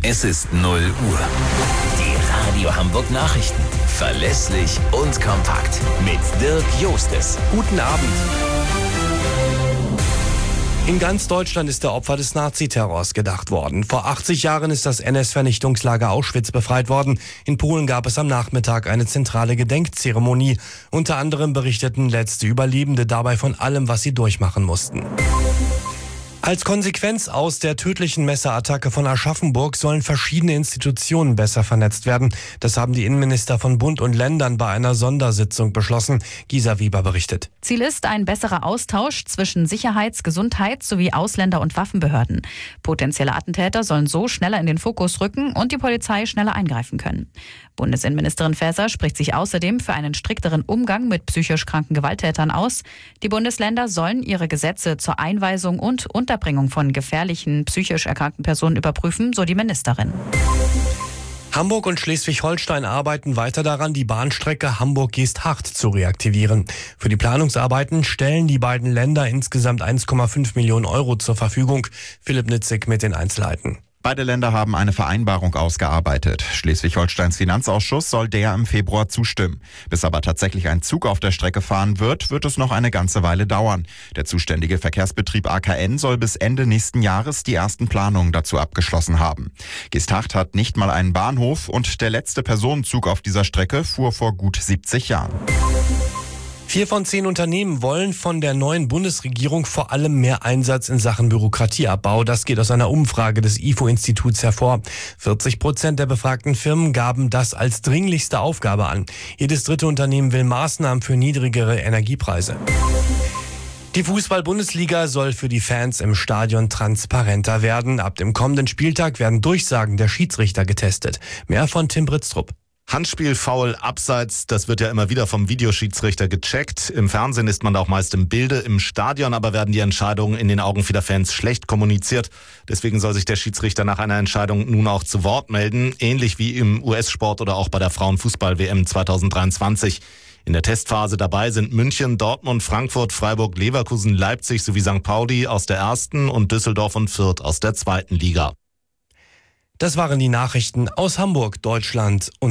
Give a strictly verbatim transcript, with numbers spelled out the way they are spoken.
Es ist null Uhr. Die Radio Hamburg Nachrichten. Verlässlich und kompakt. Mit Dirk Jostes. Guten Abend. In ganz Deutschland ist der Opfer des Naziterrors gedacht worden. Vor achtzig Jahren ist das N S-Vernichtungslager Auschwitz befreit worden. In Polen gab es am Nachmittag eine zentrale Gedenkzeremonie. Unter anderem berichteten letzte Überlebende dabei von allem, was sie durchmachen mussten. Als Konsequenz aus der tödlichen Messerattacke von Aschaffenburg sollen verschiedene Institutionen besser vernetzt werden. Das haben die Innenminister von Bund und Ländern bei einer Sondersitzung beschlossen. Gisa Weber berichtet. Ziel ist ein besserer Austausch zwischen Sicherheits-, Gesundheits- sowie Ausländer- und Waffenbehörden. Potenzielle Attentäter sollen so schneller in den Fokus rücken und die Polizei schneller eingreifen können. Bundesinnenministerin Faeser spricht sich außerdem für einen strikteren Umgang mit psychisch kranken Gewalttätern aus. Die Bundesländer sollen ihre Gesetze zur Einweisung und Unterbringung von gefährlichen, psychisch erkrankten Personen überprüfen, so die Ministerin. Hamburg und Schleswig-Holstein arbeiten weiter daran, die Bahnstrecke Hamburg-Geesthacht zu reaktivieren. Für die Planungsarbeiten stellen die beiden Länder insgesamt eins Komma fünf Millionen Euro zur Verfügung. Philipp Nitzig mit den Einzelheiten. Beide Länder haben eine Vereinbarung ausgearbeitet. Schleswig-Holsteins Finanzausschuss soll der im Februar zustimmen. Bis aber tatsächlich ein Zug auf der Strecke fahren wird, wird es noch eine ganze Weile dauern. Der zuständige Verkehrsbetrieb A K N soll bis Ende nächsten Jahres die ersten Planungen dazu abgeschlossen haben. Geesthacht hat nicht mal einen Bahnhof und der letzte Personenzug auf dieser Strecke fuhr vor gut siebzig Jahren. Vier von zehn Unternehmen wollen von der neuen Bundesregierung vor allem mehr Einsatz in Sachen Bürokratieabbau. Das geht aus einer Umfrage des I F O-Instituts hervor. vierzig Prozent der befragten Firmen gaben das als dringlichste Aufgabe an. Jedes dritte Unternehmen will Maßnahmen für niedrigere Energiepreise. Die Fußball-Bundesliga soll für die Fans im Stadion transparenter werden. Ab dem kommenden Spieltag werden Durchsagen der Schiedsrichter getestet. Mehr von Tim Britztrup. Handspiel, Foul, Abseits, das wird ja immer wieder vom Videoschiedsrichter gecheckt. Im Fernsehen ist man da auch meist im Bilde, im Stadion aber werden die Entscheidungen in den Augen vieler Fans schlecht kommuniziert. Deswegen soll sich der Schiedsrichter nach einer Entscheidung nun auch zu Wort melden, ähnlich wie im U S-Sport oder auch bei der Frauenfußball-W M zwanzig dreiundzwanzig. In der Testphase dabei sind München, Dortmund, Frankfurt, Freiburg, Leverkusen, Leipzig sowie Sankt Pauli aus der ersten und Düsseldorf und Fürth aus der zweiten Liga. Das waren die Nachrichten aus Hamburg, Deutschland und